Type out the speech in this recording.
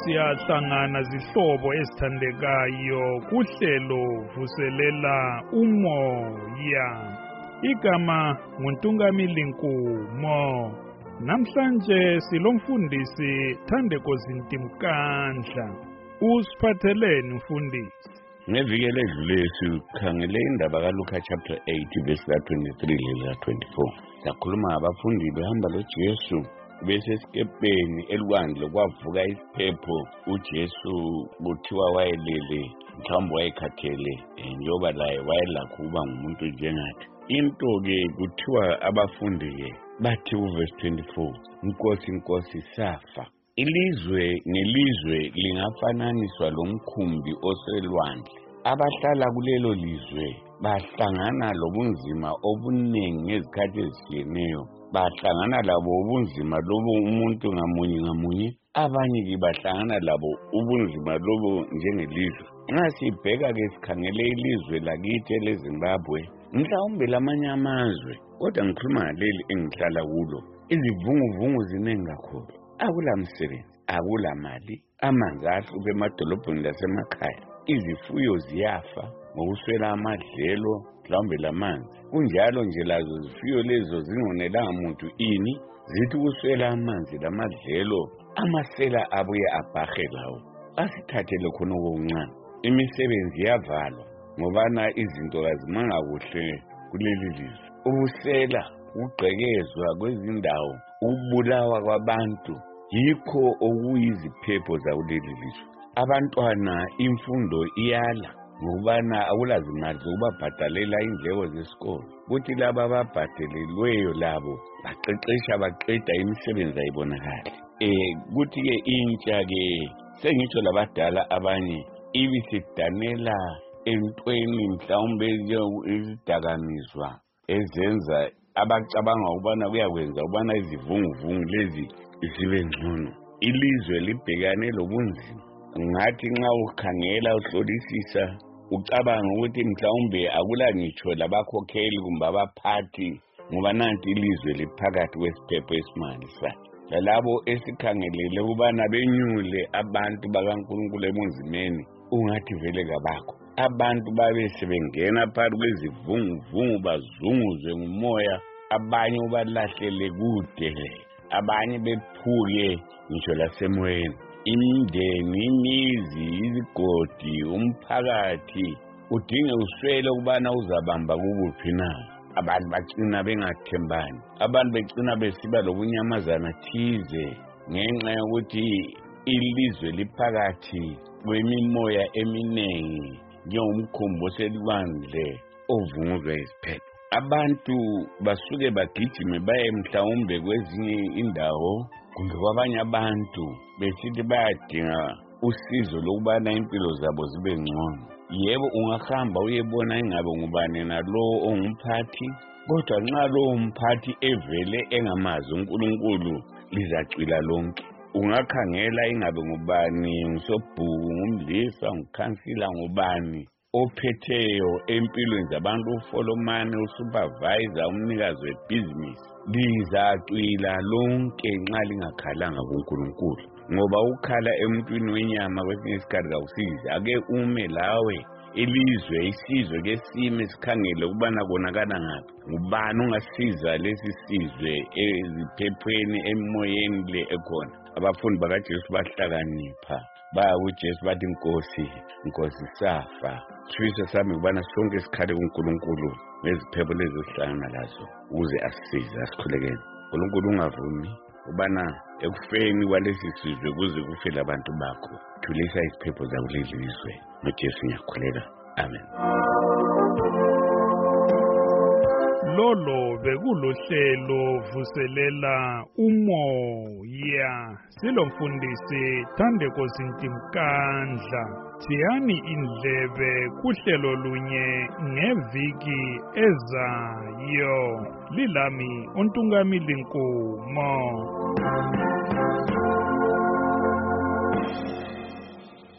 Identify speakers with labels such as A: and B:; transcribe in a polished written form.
A: siyahlangana zihlobo ezithandekayo kuhlelo vuselela umoya. Igama nguNtungamili Nkumo. Namhlanje silomfundisi Thandeko Zintimkandla. Usiphatheleni mfundisi?
B: Ngeviki eledlule sikhangele indaba kaLuka chapter 8 verse 23 le 24. Sakhuluma ngabafundi behamba loJesu bese esikepeni elwandle kwavuka isiphepho. uJesu kuthiwa wayelele mhlawumbe wayekhathele njengoba laye wayelakho ukuba ngumuntu njengathi. Into ke kuthiwa abafundi ke bathi uverse 24, Nkosi safa. Ilizwe ngelizwe lingafananiswa lomkhumbi oselwandle. Abahlala kulelo lizwe bahlangana lobunzima obuningi ngezikhathi ezitshiyeneyo. Bahlangana labo ubunzima lobo umuntu ngamunye. Abanye ke bahlangana labo ubunzima lobo njengelizwe. Nxa sibheka ke sikhangele ilizwe lakithi eleZimbabwe, mhlawumbe lamanye amazwe, kodwa ngikhuluma ngaleli engihlala kulo, izivunguvungu zinengi kakhulu. Akula msebenzi, akula mali, amanzi ahluphe emadolobheni lasemakhaya, izifuyo ziyafa ngokuswela amadlelo mhlawumbe lamanzi. Kunjalo nje lazo zifuyo lezo zingonelanga muntu ini, zithi kuswela amanzi lamadlelo, amasela abuye abhahe lawo. Asithathele khona okuncane, imisebenzi yavalwa ngobana izinto kazimanga kuhle kuleli lizwe. Ubusela, ukugqekezwa kwezindawo, ukubulawa kwabantu, yikho okuyiziphepho zakuleli lizwe. Abantwana imfundo iyala ngokubana akulazimali zokubabhadalela indleko zesikolo. Kuthi laba ababhadelelweyo labo baqeqesha baqeda imisebenzi ayibonakala. Kuthi ke intsha ke sengitsho labadala abanye ibisidanela entweni mhlawumbe izidakamizwa ezenza abacabanga ukubana kuyakwenza ukubana izivunguvungu lezi zibe ngcono. Ilizwe libhekane lobunzima. Ngathi nxa ukhangela uhlolisisa ucabanga ukuthi mhlawumbe akula ngitsho labakhokheli kumbe abaphathi, ngoba nanti ilizwe liphakathi kwesiphepho esimangalisayo. Lalabo esikhangelele ukubana benyule abantu bakaNkulunkulu ebunzimeni, ungathi vele kabakho. Abantu babe sebengena phakathi kwezivunguvungu bazunguzwe ngumoya, abanye ubalahlele kude, abanye bephuke ngitsho lasemoyeni. Imindeni, imizi, izigodi, umphakathi udinge uswele ukubana uzabamba kubuphi na. Abantu bagcina bengathembani, abantu begcina besiba lobunyamazana thize ngenxa yokuthi ilizwe liphakathi kwemimoya eminengi njengomkhumbi oselwandle ovunguzwa iziphepho. Abantu basuke bagijime baye mhlawumbe kwezinye indawo kumbe kwabanye abantu besithi bayadinga usizo lokubana impilo zabo zibe ngcono. Yebo, ungahamba uyebona ingabe ngubani nalo ongumphathi, kodwa nxa lo mphathi evele engamazi uNkulunkulu lizacwila lonke. Ungakhangela ingabe ngubani, ngusobhuku, ngumlisa, ngukhansila, ngubani ophetheyo empilweni zabantu, ufolomane, usupervisor, umnikazi webhizinisi, lizacwila lonke nxa lingakhalanga kuNkulunkulu. Ngoba ukhala emntwini wenyama kwesinye isikhathi kawusizi. Ake ume lawe ilizwe, isizwe ke sime sikhangele ukubana konakala ngaphi. Ngubani ungasiza lesi sizwe eziphephweni emoyeni le ekhona? Abafundi bakaJesu bahlakanipha, baya kuJesu bathi, Nkosi safa. Sifiso sami ukubana sonke sikhale kuNkulunkulu ngeziphepho lezi esihlangana lazo ukuze asisize asikhulekele. uNkulunkulu ungavumi ubana ekufeni kwalesi sizwe kuze kufele abantu bakho. Thulisa iziphepho zakuleli lizwe. NgoJesu ngiyakhuleka. Amen.
A: Lolo bekulohlelo vuselela umoya. Silomfundisi Thandeko Zintimkandla. Thiyani indlebe kuhlelo lunye ngeviki ezayo. Lilami uNtungamili Nkumo.